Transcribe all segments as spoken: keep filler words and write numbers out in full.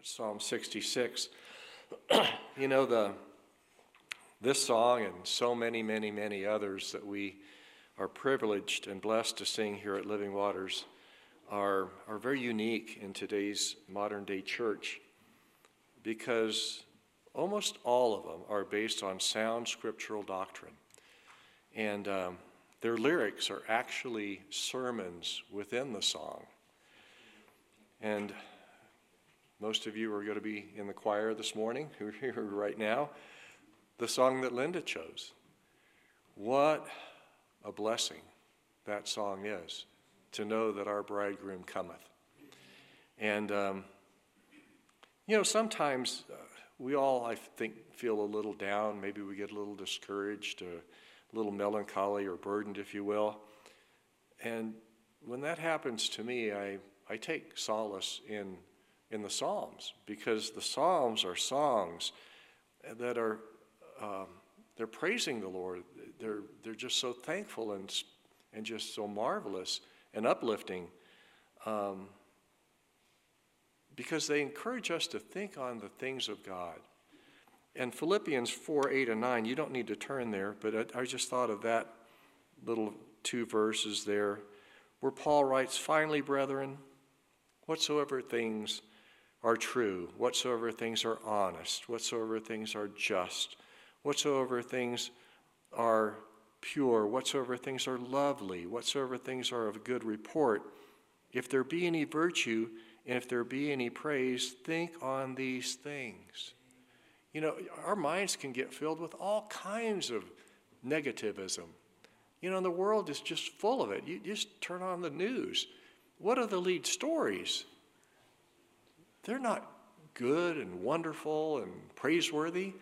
Psalm sixty-six. You know, the this song and so many, many, many others that we are privileged and blessed to sing here at Living Waters are, are very unique in today's modern-day church because almost all of them are based on sound scriptural doctrine. And um, their lyrics are actually sermons within the song. And most of you are going to be in the choir this morning, who are here right now. The song that Linda chose. What a blessing that song is, to know that our bridegroom cometh. And, um, you know, sometimes uh, we all, I think, feel a little down. Maybe we get a little discouraged, a little melancholy or burdened, if you will. And when that happens to me, I, I take solace in in the Psalms, because the Psalms are songs that are, um, they're praising the Lord. They're, they're just so thankful and, and just so marvelous and uplifting, um, because they encourage us to think on the things of God. And Philippians four, eight, and nine, you don't need to turn there, but I, I just thought of that little two verses there, where Paul writes, "Finally, brethren, whatsoever things are true, whatsoever things are honest, whatsoever things are just, whatsoever things are pure, whatsoever things are lovely, whatsoever things are of good report, if there be any virtue, and if there be any praise, think on these things." You know, our minds can get filled with all kinds of negativism. You know, the world is just full of it. You just turn on the news. What are the lead stories? They're not good and wonderful and praiseworthy,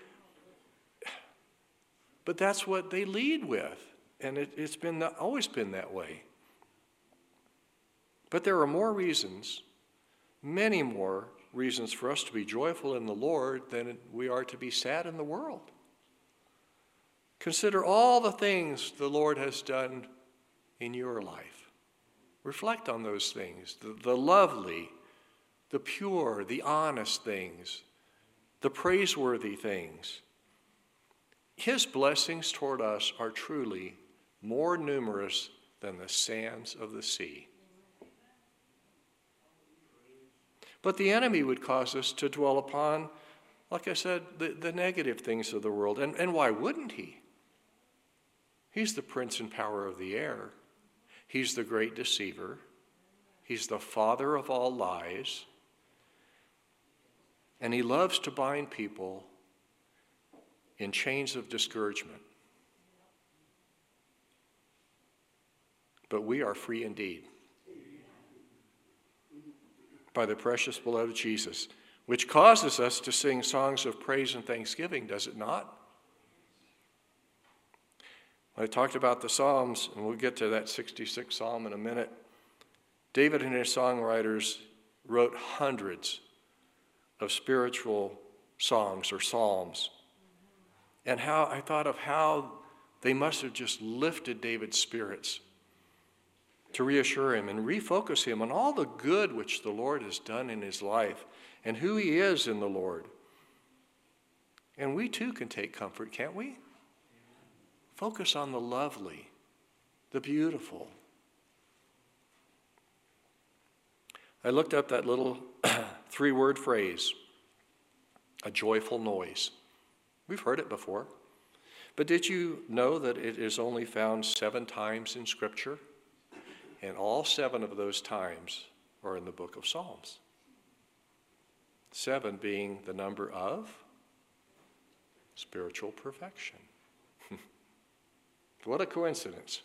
but that's what they lead with, and it, it's been always been that way. But there are more reasons, many more reasons for us to be joyful in the Lord than we are to be sad in the world. Consider all the things the Lord has done in your life. Reflect on those things, the, the lovely, the pure, the honest things, the praiseworthy things. His blessings toward us are truly more numerous than the sands of the sea. But the enemy would cause us to dwell upon, like I said, the, the negative things of the world. And, and why wouldn't he? He's the prince and power of the air. He's the great deceiver. He's the father of all lies. And he loves to bind people in chains of discouragement. But we are free indeed by the precious blood of Jesus, which causes us to sing songs of praise and thanksgiving, does it not? I talked about the Psalms, and we'll get to that sixty-sixth Psalm in a minute. David and his songwriters wrote hundreds of spiritual songs or psalms. And how I thought of how they must have just lifted David's spirits to reassure him and refocus him on all the good which the Lord has done in his life and who he is in the Lord. And we too can take comfort, can't we? Focus on the lovely, the beautiful. I looked up that little three-word phrase, a joyful noise. We've heard it before. But did you know that it is only found seven times in Scripture? And all seven of those times are in the book of Psalms. Seven being the number of spiritual perfection. What a coincidence.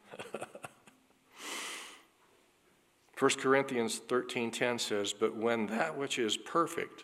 First Corinthians thirteen ten says, "But when that which is perfect,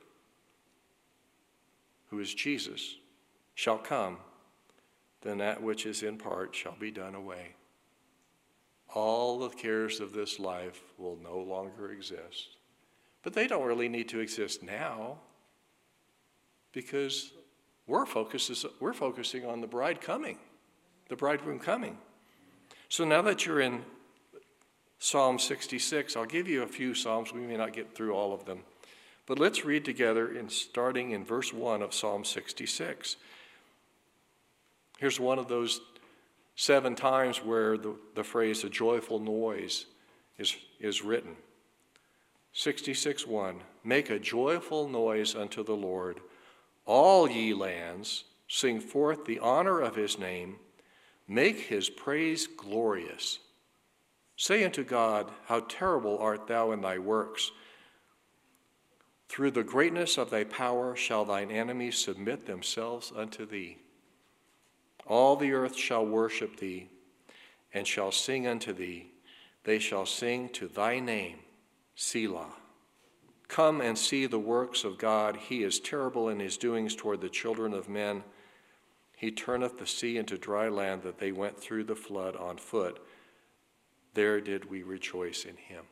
who is Jesus, shall come, then that which is in part shall be done away." All the cares of this life will no longer exist. But they don't really need to exist now, because we're, focus, we're focusing on the bride coming, the bridegroom coming. So now that you're in Psalm sixty-six, I'll give you a few Psalms. We may not get through all of them. But let's read together in starting in verse one of Psalm sixty-six. Here's one of those seven times where the, the phrase a joyful noise is, is written. sixty-six one, make a joyful noise unto the Lord, all ye lands, sing forth the honor of his name, make his praise glorious. Say unto God, how terrible art thou in thy works. Through the greatness of thy power shall thine enemies submit themselves unto thee. All the earth shall worship thee, and shall sing unto thee. They shall sing to thy name, Selah. Come and see the works of God. He is terrible in his doings toward the children of men. He turneth the sea into dry land, that they went through the flood on foot. There did we rejoice in him.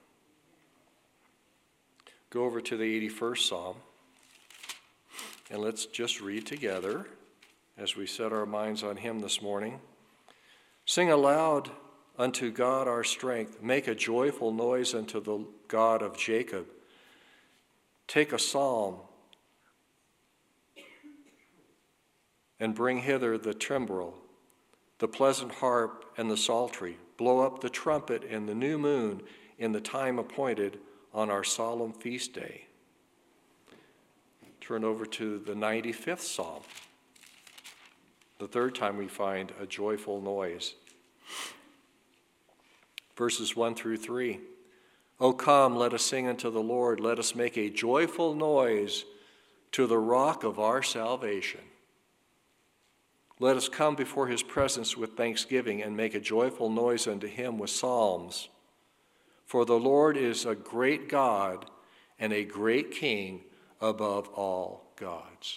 Go over to the eighty-first Psalm, and let's just read together as we set our minds on him this morning. Sing aloud unto God our strength. Make a joyful noise unto the God of Jacob. Take a psalm and bring hither the timbrel, the pleasant harp and the psaltery. Blow up the trumpet in the new moon in the time appointed on our solemn feast day. Turn over to the ninety-fifth Psalm, the third time we find a joyful noise. Verses one through three. O come, let us sing unto the Lord. Let us make a joyful noise to the rock of our salvation. Let us come before his presence with thanksgiving and make a joyful noise unto him with psalms. For the Lord is a great God and a great King above all gods.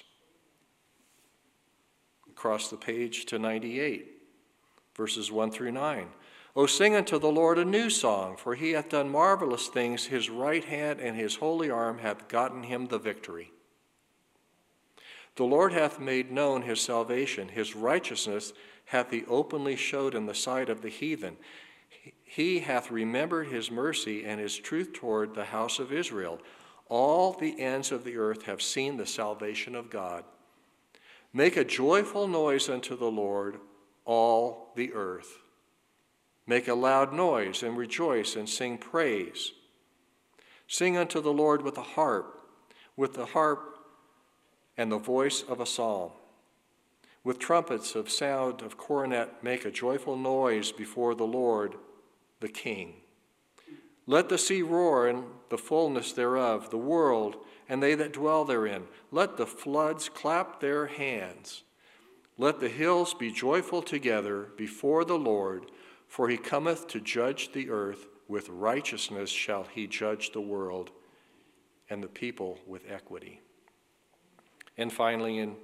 Across the page to ninety-eight, verses one through nine. O sing unto the Lord a new song, for he hath done marvelous things. His right hand and his holy arm hath gotten him the victory. The Lord hath made known his salvation. His righteousness hath he openly showed in the sight of the heathen. He hath remembered his mercy and his truth toward the house of Israel. All the ends of the earth have seen the salvation of God. Make a joyful noise unto the Lord, all the earth. Make a loud noise and rejoice and sing praise. Sing unto the Lord with a harp, with the harp and the voice of a psalm. With trumpets of sound of cornet, make a joyful noise before the Lord, the King. Let the sea roar and the fullness thereof, the world and they that dwell therein. Let the floods clap their hands. Let the hills be joyful together before the Lord, for he cometh to judge the earth. With righteousness shall he judge the world, and the people with equity. And finally, in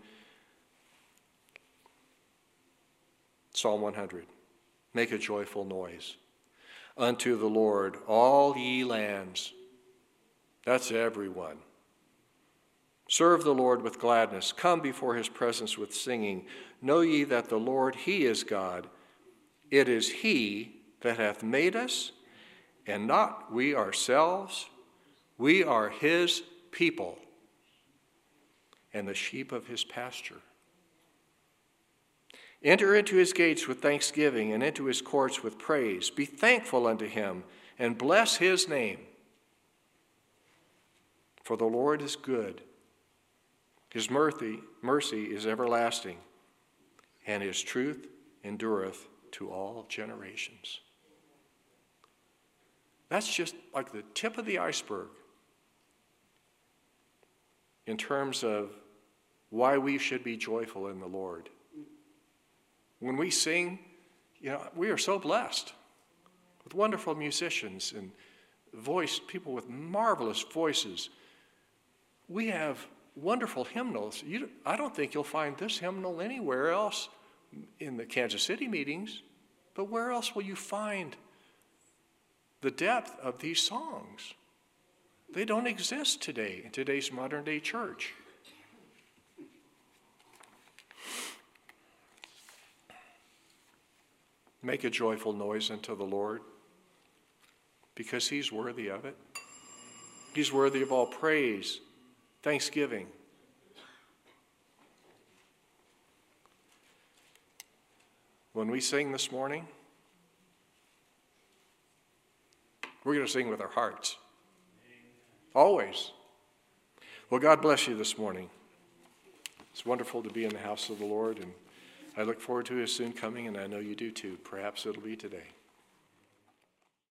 Psalm one hundred, make a joyful noise unto the Lord, all ye lands. That's everyone. Serve the Lord with gladness. Come before his presence with singing. Know ye that the Lord, he is God. It is he that hath made us, and not we ourselves. We are his people, and the sheep of his pasture. Enter into his gates with thanksgiving, and into his courts with praise. Be thankful unto him, and bless his name. For the Lord is good. His mercy, mercy is everlasting, and his truth endureth to all generations. That's just like the tip of the iceberg in terms of why we should be joyful in the Lord. When we sing, you know, we are so blessed with wonderful musicians and voice, people with marvelous voices. We have wonderful hymnals. You, I don't think you'll find this hymnal anywhere else in the Kansas City meetings, but where else will you find the depth of these songs? They don't exist today in today's modern day church. Make a joyful noise unto the Lord, because he's worthy of it. He's worthy of all praise thanksgiving. When we sing this morning, we're going to sing with our hearts. Always. Well, God bless you this morning. It's wonderful to be in the house of the Lord, and I look forward to his soon coming, and I know you do too. Perhaps it'll be today.